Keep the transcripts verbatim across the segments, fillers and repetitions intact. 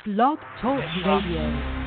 Blog Talk Radio.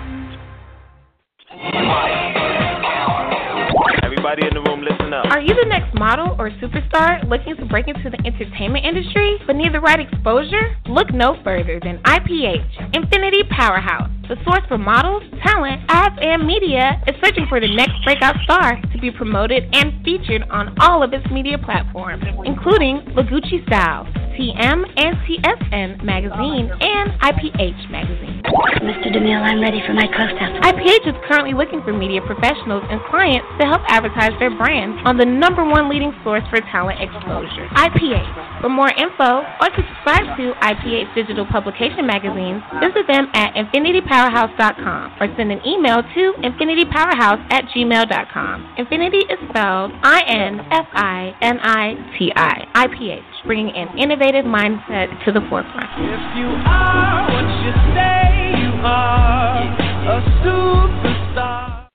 Everybody in the room, listen up. Are you the next model or superstar looking to break into the entertainment industry but need the right exposure? Look no further than I P H, Infinity Powerhouse. The source for models, talent, ads, and media is searching for the next breakout star to be promoted and featured on all of its media platforms, including Lagucci Style, T M and T S N Magazine, and I P H Magazine. Mister DeMille, I'm ready for my close-up. I P H is currently looking for media professionals and clients to help advertise their brands on the number one leading source for talent exposure, I P H. For more info or to subscribe to I P H digital publication magazines, visit them at infinity powerhouse dot com or send an email to infinity powerhouse at gmail dot com. Infinity is spelled I N F I N I T I. I P H, bringing an innovative mindset to the forefront. If you are what you say you are, a superstar.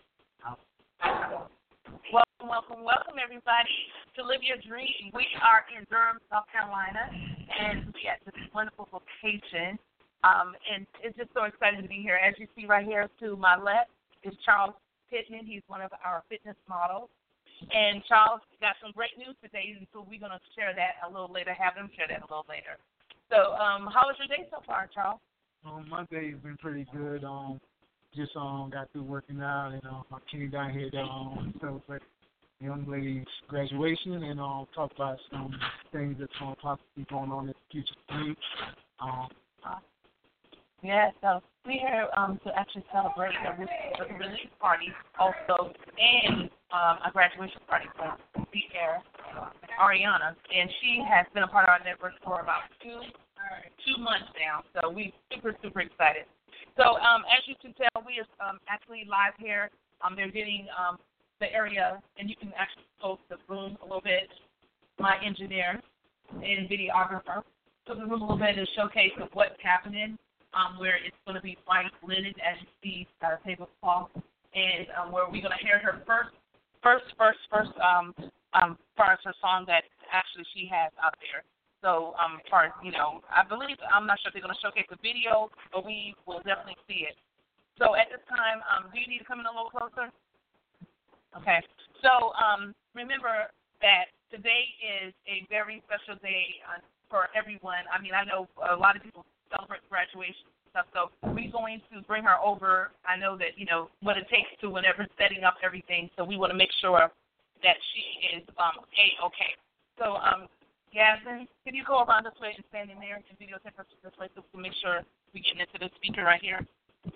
Welcome, welcome, welcome, everybody, to Live Your Dream. We are in Durham, South Carolina, and we at this wonderful location. Um, and it's just so exciting to be here. As you see right here to my left is Charles Pittman. He's one of our fitness models. And Charles got some great news today, and so we're going to share that a little later, have him share that a little later. So um, how was your day so far, Charles? Um, my day's been pretty good. Um, just um, got through working out, and um, I came down here to um, celebrate the young lady's graduation and um, talk about some things that's going to possibly be going on in the future. Um, Yeah, so we're here um, to actually celebrate a, re- a release party also and um, a graduation party for the air, Ariana. And she has been a part of our network for about two two months now. So we're super, super excited. So um, as you can tell, we are um, actually live here. Um, they're getting um, the area, and you can actually post the room a little bit. My engineer and videographer took the room a little bit to showcase of what's happening. Um, where it's going to be white linen, as you see, uh, tablecloth, and um, where we're going to hear her first, first, first, first, um, um, as far as her song that actually she has out there. So, um, as far as, you know, I believe, I'm not sure if they're going to showcase the video, but we will definitely see it. So, at this time, um, do you need to come in a little closer? Okay. So, um, remember that today is a very special day uh, for everyone. I mean, I know a lot of people celebrate graduation and stuff, so we're going to bring her over. I know that, you know, what it takes to whenever setting up everything, so we want to make sure that she is um, A-okay. So, um, Yasmin, can you go around this way and stand in there and videotape us this way so we can make sure we get into the speaker right here?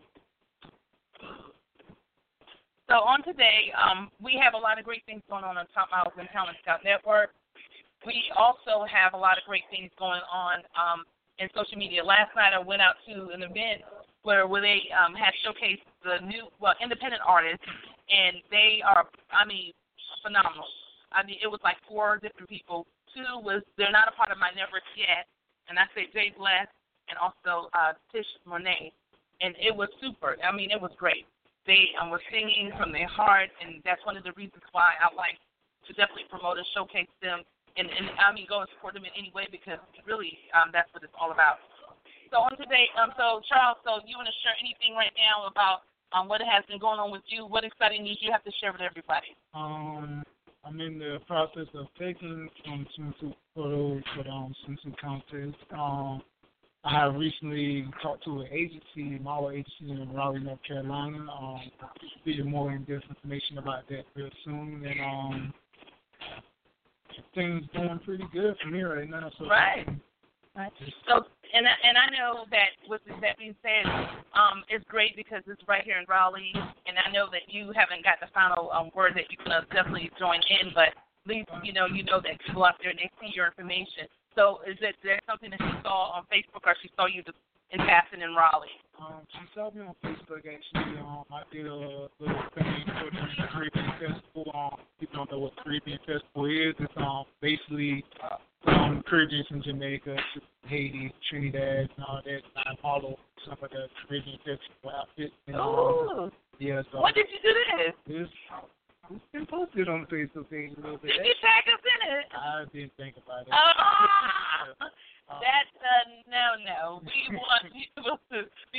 So on today, um, we have a lot of great things going on on Top Models and Talent Scout Network. We also have a lot of great things going on um, in social media. Last night I went out to an event where, where they um, had showcased the new, well, independent artists, and they are, I mean, phenomenal. I mean, it was like four different people. Two was, they're not a part of my network yet, and I say Jay Bless and also uh, Tish Monet, and it was super. I mean, it was great. They um, were singing from their heart, and that's one of the reasons why I like to definitely promote and showcase them. And, and I mean, go and support them in any way because really um, that's what it's all about. So on today, um, so Charles, so you want to share anything right now about um, what has been going on with you? What exciting news you have to share with everybody? um, I'm in the process of taking some swimsuit photos for the um, swimsuit contest. Um, I have recently talked to an agency, model agency in Raleigh, North Carolina. Um, I'll give you more in-depth information about that real soon. And um. Things going pretty good for me right now. So right. Right. So, and I, and I know that with that being said, um, it's great because it's right here in Raleigh, and I know that you haven't got the final um, word that you're gonna definitely join in, but at least you know you know that people out there and they see your information. So, is it there something that she saw on Facebook, or she saw you in passing in Raleigh? Um, she saw me on Facebook actually. Um, I did a little thing for the Caribbean Festival. Um, people don't know what Caribbean Festival is. It's um basically um Caribbean from Jamaica to Haiti, Trinidad, and all that. And I follow some of the Caribbean Festival outfits. And, um, Ooh. Yeah. So when did you do this? This it's been posted on the Facebook page a little bit. Did you tag us in it? I didn't think about it. Oh. That's uh, no, no. We want people to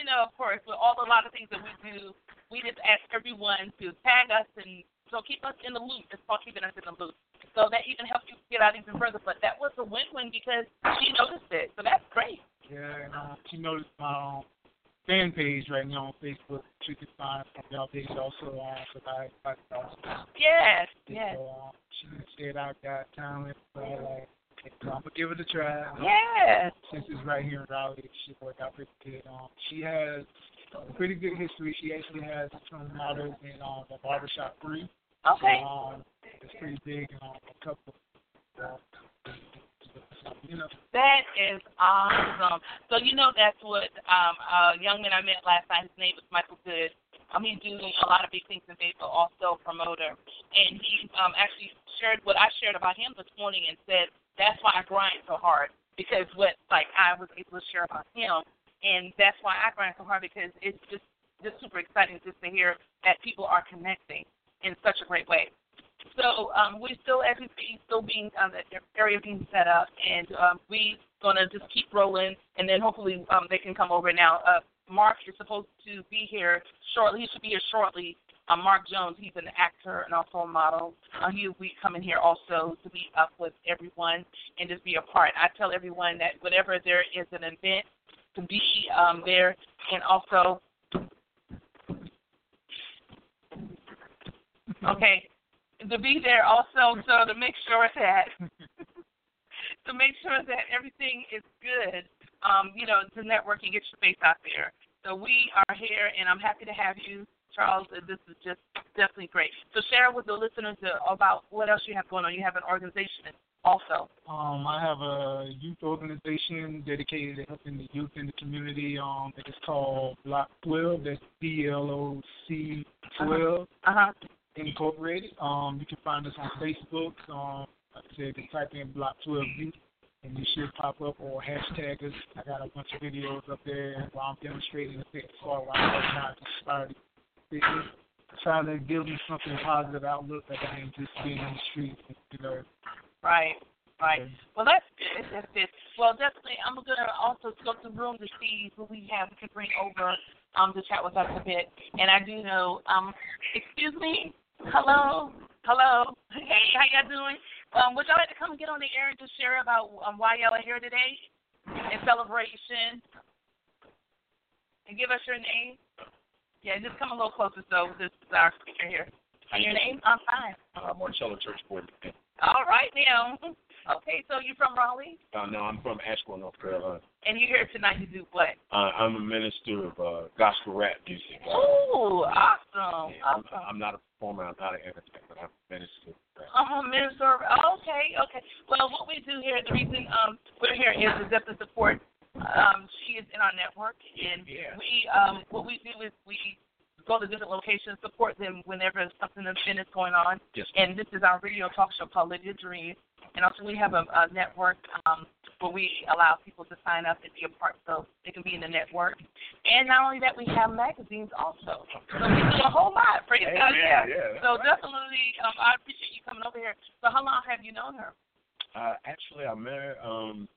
know, of course, with all a lot of things that we do, we just ask everyone to tag us and so keep us in the loop. It's called keeping us in the loop. So that even helps you get out even further. But that was a win-win because she noticed it. So that's great. Yeah, and uh, she noticed my um, fan page right now on Facebook. She can find from y'all page also on Survive Black Stars. Yes, yes. So um, she said I got talent, so I like, so I'm gonna give it a try. Yes. Since it's right here in Raleigh, she worked out pretty good. Um, she has a pretty good history. She actually has some models in um, the barbershop free. Okay. So, um, it's pretty big and um, a couple. Uh, you know. That is awesome. So you know that's what um, a young man I met last night. His name was Michael Good. Um, he's doing a lot of big things in Fayetteville, also a promoter. And he um, actually shared what I shared about him this morning and said that's why I grind so hard because what like I was able to share about him, and that's why I grind so hard because it's just just super exciting just to hear that people are connecting in such a great way. So um, we're still, as we speak, still being um, the area being set up, and um, we're gonna just keep rolling, and then hopefully um, they can come over now. Uh, Mark is supposed to be here shortly. He should be here shortly. Uh, Mark Jones, he's an actor and also a model. Uh, he'll be coming here also to be up with everyone and just be a part. I tell everyone that whenever there is an event, to be um, there, and also, okay. To be there also, so to make sure that to make sure that everything is good, um, you know, to network and get your face out there. So we are here, and I'm happy to have you, Charles. This is just definitely great. So share with the listeners about what else you have going on. You have an organization also. Um, I have a youth organization dedicated to helping the youth in the community. Um, it's called Block twelve. That's B L O C twelve. Uh huh. Incorporated. Um, you can find us on Facebook. Um, like I said, you type in Block twelve Youth, and you should pop up or hashtag us. I got a bunch of videos up there while I'm demonstrating the fit car while I'm trying to inspire the trying to give them something positive outlook that I ain't just being on the street, you know. Right. Right. Well, that's good. That's good. Well, definitely, I'm going to also go to the room to see who we have to bring over um, to chat with us a bit. And I do know, um, excuse me, hello, hello, hey, how y'all doing? Um, would y'all like to come and get on the air and just share about um, why y'all are here today in celebration? And give us your name. Yeah, just come a little closer so this is our speaker here. And your name? I'm fine. Uh, Marcello Church Board. All right, now. Okay, so you're from Raleigh? Uh, no, I'm from Asheville, North Carolina. And you're here tonight to do what? Uh, I'm a minister of uh, gospel rap music. Ooh, awesome. Yeah, awesome. I'm, I'm not a performer. I'm not an entertainer, but I'm a minister of rap. I'm a minister. Okay, okay. Well, what we do here, the reason um, we're here is to definitely support. Um, she is in our network, and Yeah. we um, what we do is we go to different locations, support them whenever something event is going on. Yes. And this is our radio talk show called Live Your Dream. And also we have a, a network um, where we allow people to sign up and be a part so they can be in the network. And not only that, we have magazines also. So we do a whole lot. Praise Amen. God. Yeah. Yeah, So right. definitely, um, I appreciate you coming over here. So how long have you known her? Uh, actually, I met her um,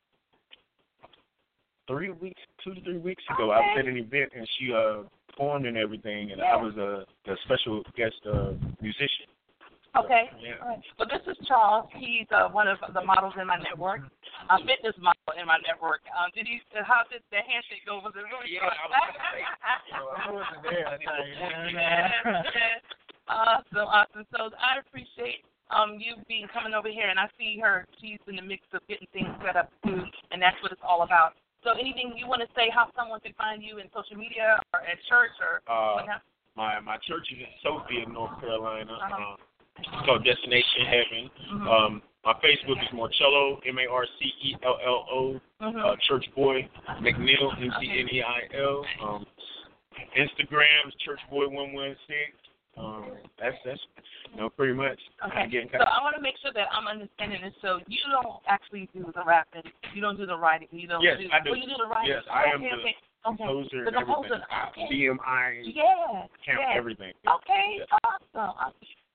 three weeks, two to three weeks ago. I was Okay. at an event, and she uh, performed and everything, and Yeah. I was a, a special guest uh, musician. Okay. Yeah. All right. Well, this is Charles. He's uh, one of the models in my network, a fitness model in my network. Um, did he? How did the handshake go? Was it really? Yeah, I was I wasn't there. I tell you. Yes. Awesome, awesome. So I appreciate um you being coming over here, and I see her. She's in the mix of getting things set up too, and that's what it's all about. So anything you want to say? How someone can find you in social media or at church or Uh, whatnot? my my church is in Sophia, North Carolina. Uh-huh. Um, it's called Destination Heaven. Mhm. Um, my Facebook is Marcello, M A R C E L L O, Mhm. uh, Church Boy McNeil, M C N E I L. Um, Instagram is Church Boy one one six. Um, that's that's you know pretty much. Okay. Getting So I want to make sure that I'm understanding this. So you don't actually do the rapping. You don't do the writing. You don't. Yes, do, I do. Well, you do the writing. Yes, I am okay, the okay. Okay. composer The and composer. everything. Okay. B M I, Yeah. count yeah. everything. Okay. Yes. Awesome. awesome.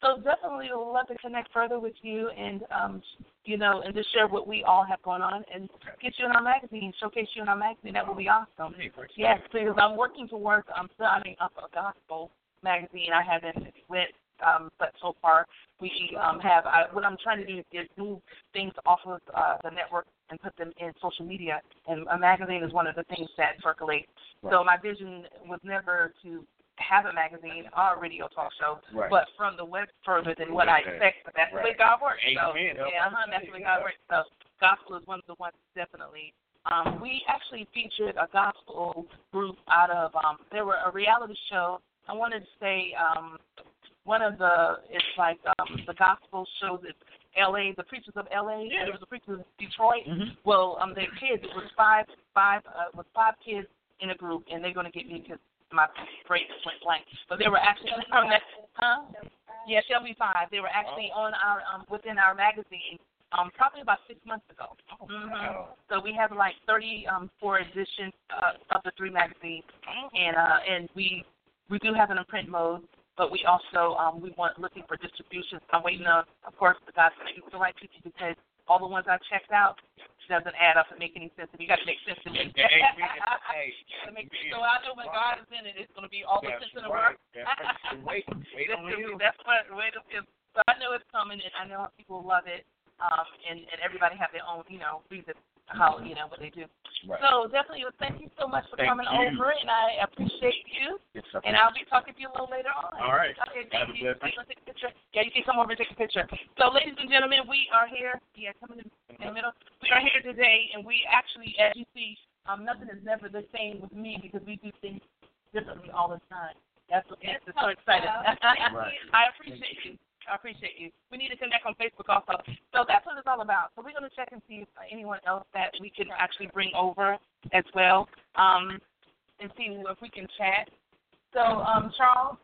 So definitely would love to connect further with you and, um, you know, and just share what we all have going on and get you in our magazine, showcase you in our magazine. That would be awesome. Yes, because I'm working towards um, starting up a gospel magazine. I haven't went, um, but so far we um, have, I, what I'm trying to do is move things off of uh, the network and put them in social media. And a magazine is one of the things that circulates. Right. So my vision was never to have a magazine or a radio talk show, right. but from the web further than what I expect. But that's right. the way God works. So, yeah, uh-huh, that's the way God works. So gospel is one of the ones definitely. Um, we actually featured a gospel group out of, um, there were a reality show. I wanted to say um, one of the, it's like um, the gospel shows at L A, the Preachers of L A. Yeah. There was a Preachers of Detroit. Mm-hmm. Well, um, their kids, it was five, five, uh, with five kids in a group, and they're going to get me because my brain just went blank. But they were actually on that, huh? Yeah, Shelby Five. They were actually on our um, within our magazine um, probably about six months ago. Mm-hmm. So we have like thirty-four editions uh, of the three magazines, and uh, and we we do have it in print mode. But we also um, we want looking for distribution. I'm waiting on, of course, the guys to choose the right people because all the ones I've checked out doesn't add up and make any sense. And you got to make sense to me. Hey, hey, make, so I know when God is in it, it's going to be all the sense in the world. Wait, wait on you. That's what. Wait a minute. So I know it's coming, and I know people love it, um, and and everybody have their own, you know, reason how you know what they do. Right. So definitely, thank you so much for thank coming you. over, and I appreciate you. Yes, and I'll be talking to you a little later on. All right. Okay, thank you. I'm gonna take a picture. Yeah, you can come over and take a picture. So, ladies and gentlemen, we are here. Yeah, coming in, in the middle. We are here today, and we actually, as you see, um, nothing is never the same with me because we do things differently all the time. That's what makes us so excited. Right. I appreciate you. I appreciate you. We need to connect on Facebook also. So that's what it's all about. So we're going to check and see if anyone else that we can actually bring over as well, um, and see if we can chat. So, um, Charles,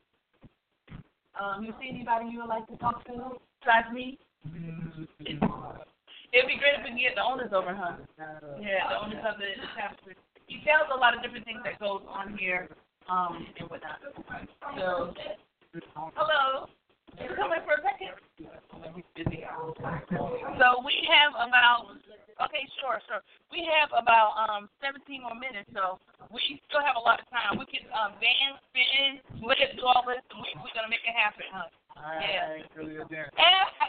um, you see anybody you would like to talk to besides me? It'd be great if we can get the owners over, huh? Yeah, the owners of the chapter. He tells a lot of different things that goes on here, um, and whatnot. So, hello. You come in for a second? So we have about, okay, sure, sure. We have about um seventeen more minutes, so we still have a lot of time. We can um, van, fit in, look at all this, and we, we're going to make it happen, huh? All right, yeah. Really good dance.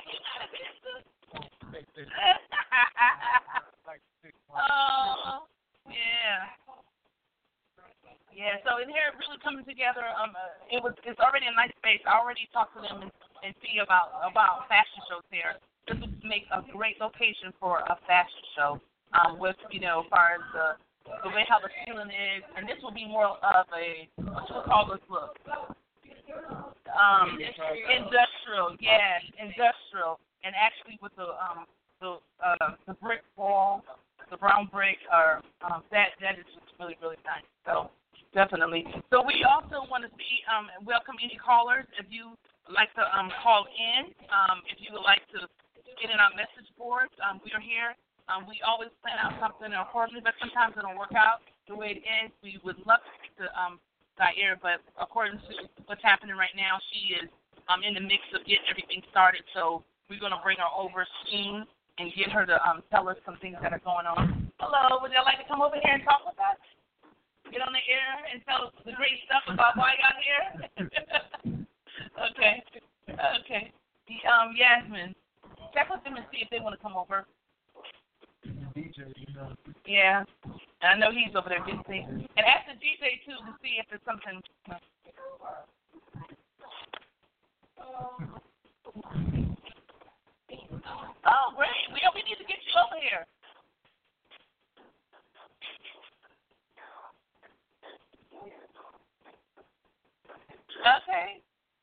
Oh, yeah. Yeah, so in here, really coming together, um, uh, it was it's already a nice space. I already talked to them and, and see about about fashion shows here. This would make a great location for a fashion show, um, with you know, as far as the the way how the ceiling is, and this will be more of a what you call this look, um, industrial, yeah, industrial, and actually with the um the uh the brick wall, the brown brick, or um, that that is just really really nice. So. Definitely. So we also want to see, um, welcome any callers. If you would like to um, call in, um, if you would like to get in our message boards, um, we are here. Um, we always plan out something accordingly, but sometimes it don't work out the way it is. We would love to um, Zaire, but according to what's happening right now, she is um, in the mix of getting everything started. So we're going to bring her over soon and get her to um, tell us some things that are going on. Hello, would you like to come over here and talk with us? Get on the air and tell us the great stuff about why I got here? Okay. Okay. Um, Yasmin, check with them and see if they want to come over. D J, you know. Yeah. I know he's over there getting things. And ask the D J, too, to see if there's something. Oh, great. We, we need to get you over here. Okay.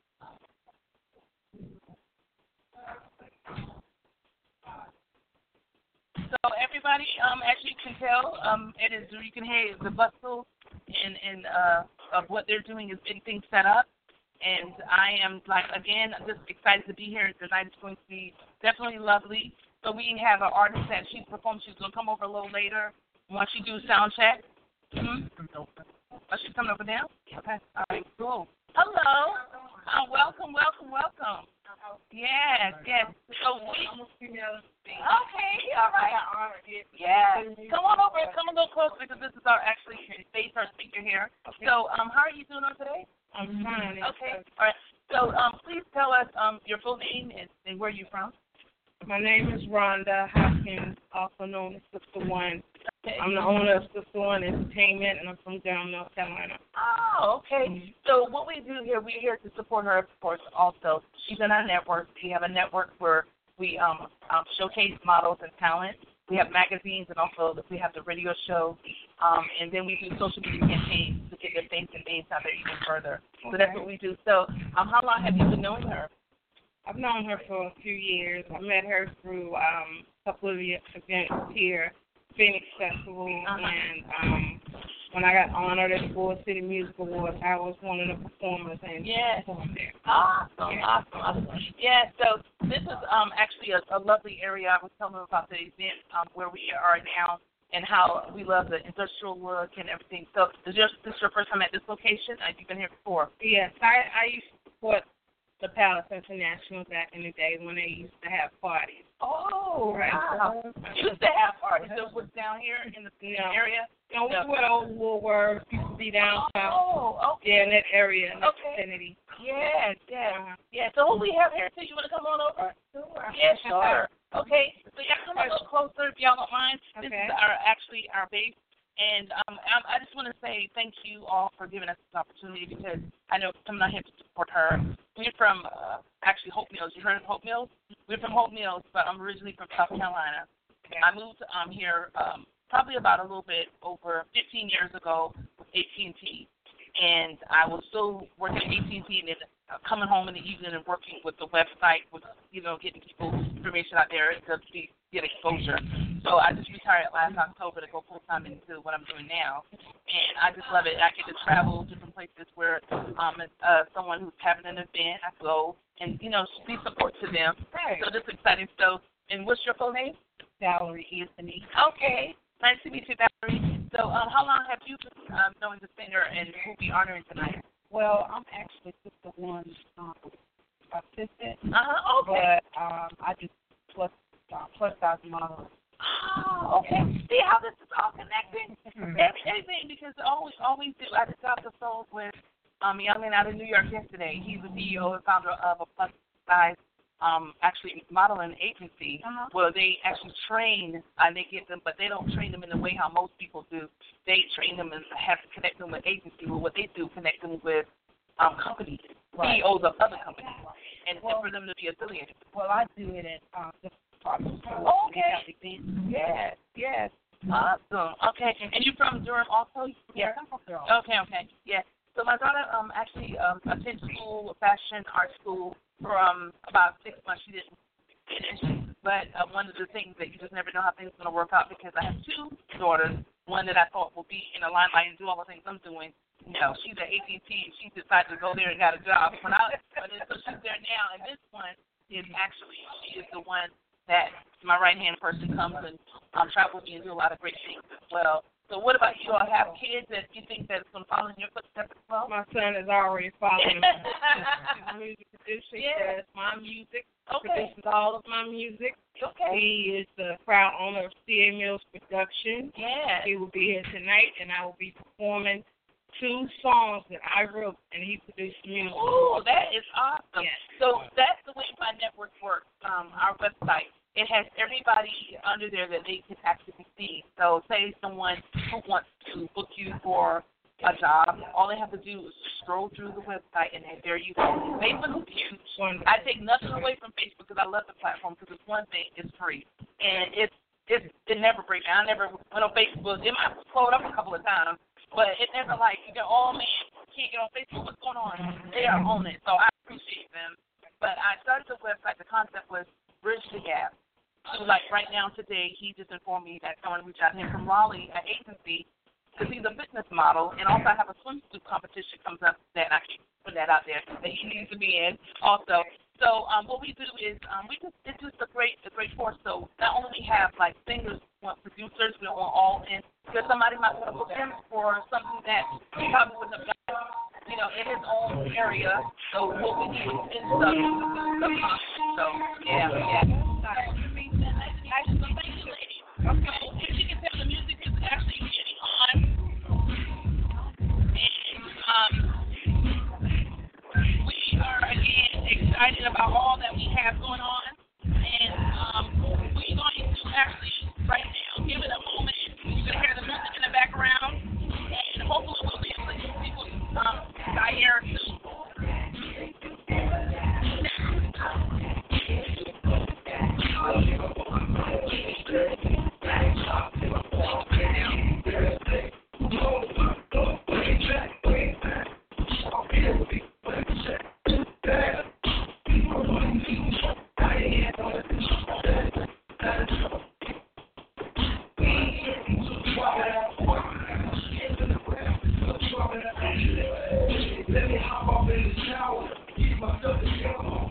So everybody, um, as you can tell, um, it is you can hear the bustle and and uh of what they're doing is getting things set up, and I am like again just excited to be here. Tonight is going to be definitely lovely. So we have an artist that she's performing. She's going to come over a little later once you do sound check. Mm-hmm. Oh, she's coming over now. Okay. All right. Cool. Hello. Uh, welcome, welcome, welcome. yes. So we. Okay, all right. Yeah. Come on over. Come a little closer because this is our actually face our speaker here. So, um, how are you doing on today? I'm fine. Okay. All right. So, um, please tell us um your full name and, and where you're from. My name is Rhonda Hopkins, also known as Sister One. I'm the owner of Sister One Entertainment, and I'm from Durham, North Carolina. Oh, okay. So what we do here, we're here to support her, of course, also. She's in our network. We have a network where we um, um, showcase models and talent. We have magazines, and also we have the radio show. Um, and then we do social media campaigns to get their face and names out there even further. So that's what we do. So um, how long have you been knowing her? I've known her for a few years. I met her through um, a couple of events here, Phoenix Festival, uh-huh. and um, when I got honored at the Ford City Music Awards, I was one of the performers and yes. performed there. Awesome, yeah. awesome, awesome. Yeah, so this is um, actually a, a lovely area. I was telling them about the event um, where we are now and how we love the industrial look and everything. So is this, this your first time at this location? Have you been here before? Yes, I, I used to support the Palace International back in the day when they used to have parties. Oh, right. Wow. You used to have parties. So it was down here in the Yeah. area? You know, no. where old Woolworth used to be downtown. Oh, okay. Yeah, in that area, in that okay. vicinity. Yes, yes. Uh-huh. Yeah, so who we have here, too? You want to come on over? Sure. Yeah, sure. Okay, so y'all come a little closer if y'all don't mind. Okay. This is our actually our base. And um, I, I just want to say thank you all for giving us this opportunity because I know coming out here to support her. We're from uh, actually Hope Mills. You heard of Hope Mills? We're from Hope Mills, but I'm originally from South Carolina. Okay. I moved um, here um, probably about a little bit over fifteen years ago with A T and T. And I was still working at A T and T and then coming home in the evening and working with the website, with, you know, getting people information out there to be, get exposure. So I just retired last October to go full-time into what I'm doing now. And I just love it. I get to travel different places where um, uh, someone who's having an event, I go and, you know, be support to them. Right. So this is exciting. So, and what's your full name? Valerie Anthony. Okay. Nice to meet you, Valerie. So um, how long have you been um, knowing the singer and who we honoring tonight? Well, I'm actually Sister One's um, assistant. Uh-huh, okay. But um, I just plus, uh, plus size model. Oh, okay. See how this is all connected? Mm-hmm. Everything, because always, always do. I just got the phone with um, a young man out of New York yesterday. He's the C E O and founder of a plus size um, actually modeling agency uh-huh. where they actually train and they get them, but they don't train them in the way how most people do. They train them and have to connect them with agency. Well, what they do, connect them with um, companies, right. C E Os of other companies, and, well, and for them to be affiliated. Well, I do it at um, the Oh, okay. Yes, yes. Awesome. Okay. And you from Durham also? Yes, I'm from Durham. Okay, okay. Yeah. So my daughter um actually um attended school, fashion, art school for um about six months. She didn't finish. But uh, one of the things that you just never know how things are going to work out because I have two daughters, one that I thought would be in the limelight and do all the things I'm doing. No, she's at A T and T and she decided to go there and got a job. When I, but then, so she's there now, and this one is actually, she is the one that my right-hand person comes and um, travels with me and do a lot of great things as well. So what about you all have kids that you think that's going to follow in your footsteps as well? My son is already following. He's a music producer. He yeah. does my music. Okay. Produces all of my music. Okay. He is the proud owner of C A Mills Production. Yeah. He will be here tonight, and I will be performing two songs that I wrote, and he produced the music. Oh, that is awesome. Yes. So that's the way my network works, um, our website. It has everybody under there that they can actually see. So say someone who wants to book you for a job, all they have to do is scroll through the website, and there you go. Facebook is huge. Wonderful. I take nothing away from Facebook because I love the platform because it's one thing, it's free. And it's, it's, it never breaks down. I never went on Facebook. It might slow it up a couple of times, but it never like, you go, oh, man, can't get on Facebook. What's going on? They are on it, so I appreciate them. But I started the website. The concept was bridge the gap. So, like, right now, today, he just informed me that someone reached out to him from Raleigh, an agency, because he's a fitness model, and also I have a swimsuit competition comes up that I can put that out there that he needs to be in also. So um, what we do is um, we just it's just a great a great force. So not only we have like singers, we want producers, we don't want all in because somebody might want to book him for something that he probably wouldn't have done. you know, in his own area. So what we need is stuff. So yeah, yeah. Okay, if you can tell the music is actually getting on, and um, we are again excited about all that we have going on, and um, we're going to actually right now give it a moment. You're gonna hear the music in the background, and hopefully we'll be able to get people um, by here soon. Let me hop off in the shower, get my stuff together.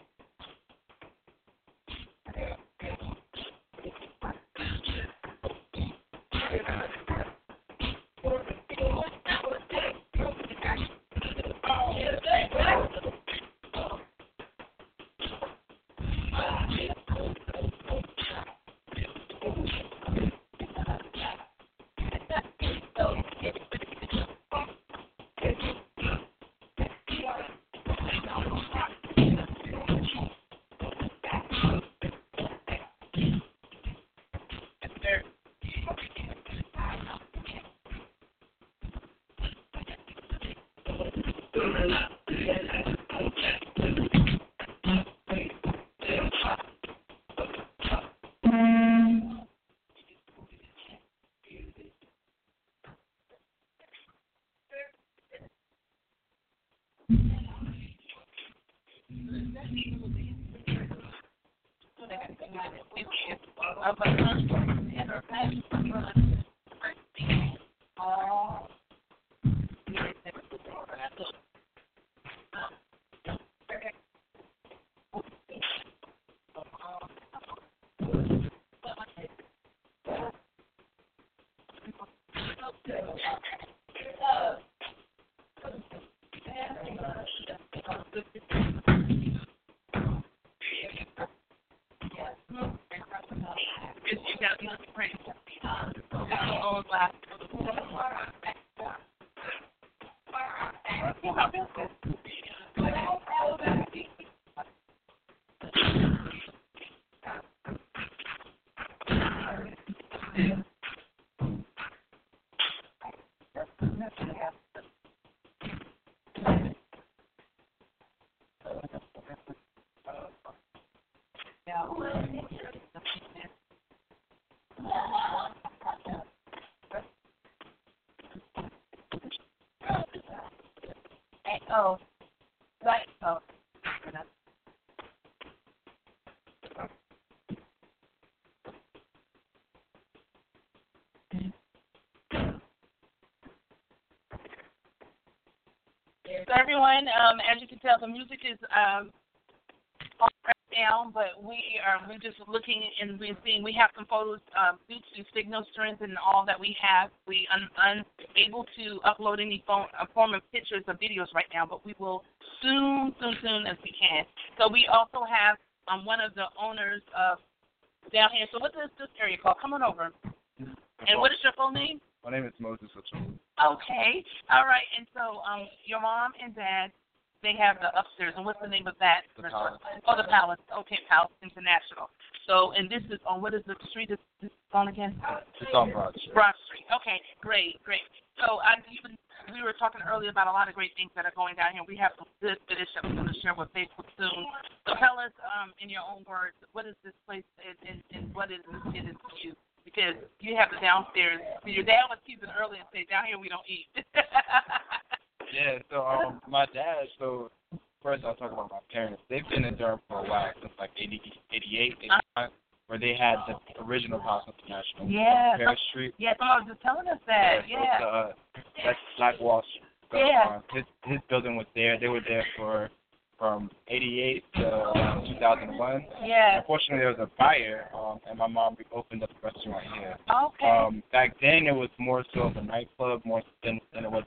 Oh, right. Oh. So everyone, um, as you can tell, the music is um, on right now, but we are we're just looking and we're seeing. We have some photos um, due to signal strength and all that we have. We un- unable to upload any phone, a form of pictures or videos right now, but we will soon, soon, soon as we can. So we also have um, one of the owners of down here. So what is this area called? Come on over. And what is your full name? My name is Moses Ochoa. Okay. All right. And so um, your mom and dad, they have the upstairs. And what's the name of that? The Palace. Oh, the Palace. Okay, Palace International. So, and this is on, what is the street this is on again? It's on Broad Street. Broad Street. Okay, great, great. So I even, we were talking earlier about a lot of great things that are going down here. We have some good footage that we're going to share with Facebook soon. So tell us, um, in your own words, what is this place and, and, and what is it is to you? Because you have the downstairs. Your dad was teasing earlier and said, down here we don't eat. Yeah, so um, my dad, so first I'll talk about my parents. They've been in Durham for a while, since like eighty, eighty-eight, eighty-nine, uh, where they had the original Palace International yeah, on Paris Street. Yeah, someone was just telling us that, yeah. yeah. So, uh, that's Black Wall Street. So, yeah. Uh, his, his building was there. They were there for from eighty-eight to around two thousand one. Yeah. Unfortunately, there was a fire, um, and my mom opened up a restaurant here. Okay. Um, back then, it was more so of a nightclub more than, than it was a restaurant.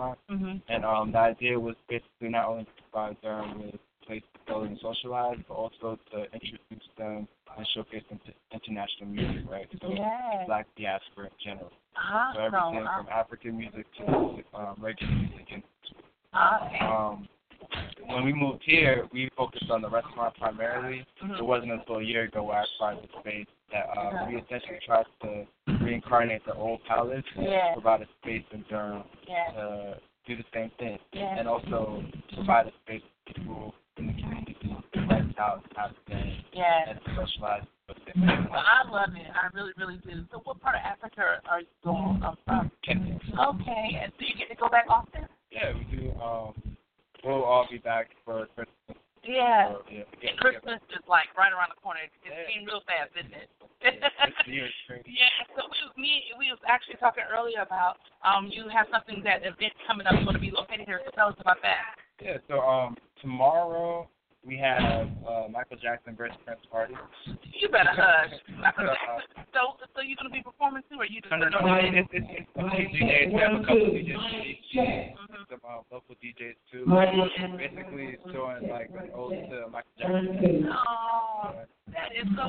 restaurant. Mm-hmm. And um, the idea was basically not only to provide them with a place to go and socialize, but also to introduce them and showcase them to international music, right? So Yes. Black diaspora in general. Awesome. So everything from African music to um, regular music. And Awesome. um, when we moved here, we focused on the restaurant primarily. Mm-hmm. It wasn't until a year ago where I acquired the space that uh, we essentially tried to reincarnate the old palace and Yes. provide a space in Durham Yes. to do the same thing. Yes. And also provide a space for people in the community to rent out, have them, Yes. and to socialize with them. Well, I love it. I really, really do. So what part of Africa are you going um, from? Kenya. Okay. And do you get to go back often? Yeah, we do. Um, we'll all be back for Christmas. Yeah. So, yeah, And Christmas is like right around the corner. It Yeah. came real fast, didn't it? It's the year, it's crazy. Yeah, so we was, me, we was actually talking earlier about um you have something, that event coming up, going to be located here. So tell us about that. Yeah, so um, tomorrow we have uh, Michael Jackson Birth Prince Party. You better hush. So, uh, so, so you going to be performing too, or you just No, no, no. gonna- It's, it's, it's a few D Js. We have a couple D Js, some uh, local D Js too. Basically, it's showing like an ode to Michael Jackson. Oh, that is so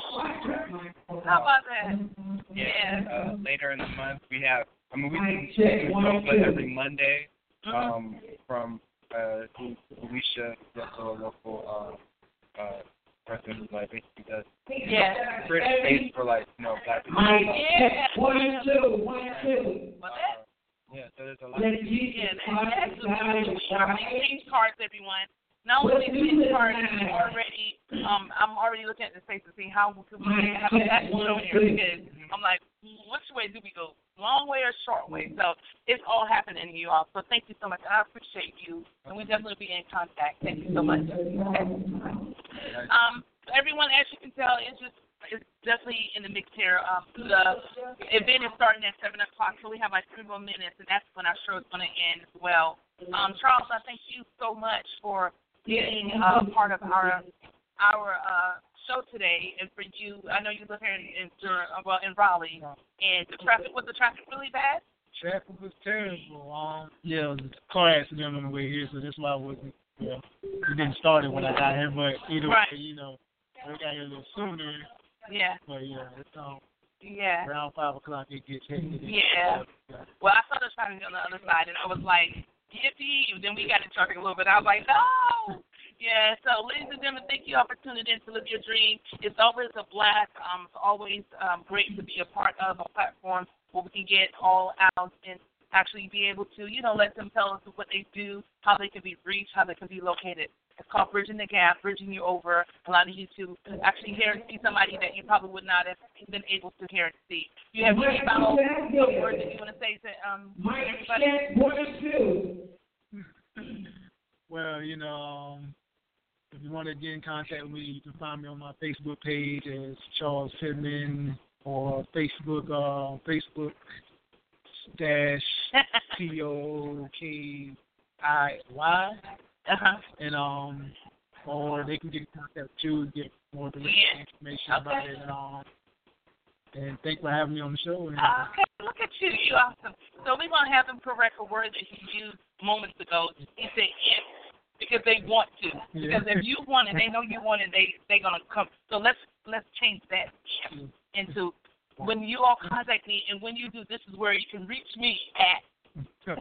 cool. How about that? Yeah. Yeah. Uh, later in the month, we have. I mean, we do we do Sofa every Monday. Um, from uh, Alicia, that's a local uh, uh, person who like basically does. Yeah. Create a space for like you know black people. Yeah. One and two, one and two. Well, that, Yeah, so there's a lot. yeah, that, that's a good exchange cards, everyone. Not only exchange cards, I'm already, um, I'm already looking at the space to see how we could have that show here, because I'm like, which way do we go? Long way or short way? So it's all happening, you all. So thank you so much. I appreciate you, and we definitely be in contact. Thank you so much. Um, everyone, as you can tell, it's just it's definitely in the mix here. Um, the event is starting at seven o'clock, so we have like three more minutes, and that's when our show is going to end as well. Um, Charles, I thank you so much for being uh, part of our our uh, show today, and for you, I know you live here in, in well in Raleigh, and the traffic was the traffic really bad? Traffic was terrible. Um, yeah, it was a car accident on the way here, so that's why I wasn't. Yeah, it didn't start it when I got here, but either Right. way, you know, we got here a little sooner. Yeah. But yeah, it's um Yeah. around five o'clock it gets hectic. Yeah. Well, I saw the traffic on the other side, and I was like, yippee. Then we got in traffic a little bit. I was like, no. Yeah, so ladies and gentlemen, thank you all for tuning in to Live Your Dream. It's always a blast. Um, it's always um, great to be a part of a platform where we can get all out and actually be able to, you know, let them tell us what they do, how they can be reached, how they can be located. It's called Bridging the Gap, bridging you over, allowing you to actually hear and see somebody that you probably would not have been able to hear and see. You have any final words that you want to say to um, everybody? One and two. Well, you know, um, if you want to get in contact with me, you can find me on my Facebook page as Charles Pittman, or Facebook, uh, Facebook dash T O K I Y. Uh-huh. And um, or they can get in contact with you, get more direct Yeah. information Okay. about it. And um, and thanks for having me on the show. And, Okay, look at you. You awesome. So we're going to have them correct a word that he used moments ago. He said if, because they want to. Yeah. Because if you want it, they know you want it, they, they're going to come. So let's let's change that if into when you all contact me, and when you do, this is where you can reach me at. uh,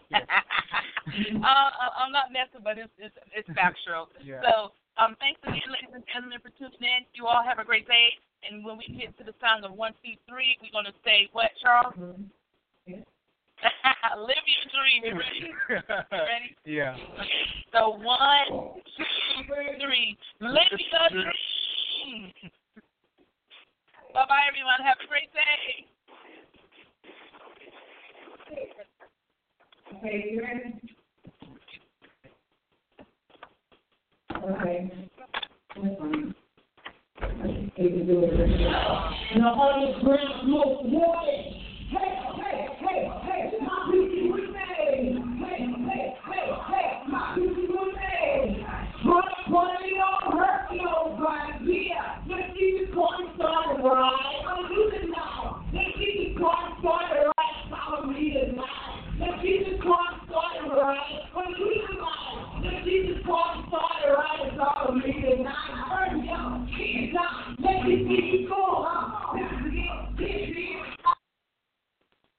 I'm not messing, but it's it's, it's factual. Yeah. So um, thanks again, ladies and gentlemen, for tuning in. You all have a great day. And when we get to the sound of one, two, three, we're going to say what, Charles? Live your dream. You ready? You ready? Yeah. Okay. So one, two, three. Live your dream. Bye-bye, everyone. Have a great day. Okay, you ready? Okay. The hundred grams most wanted.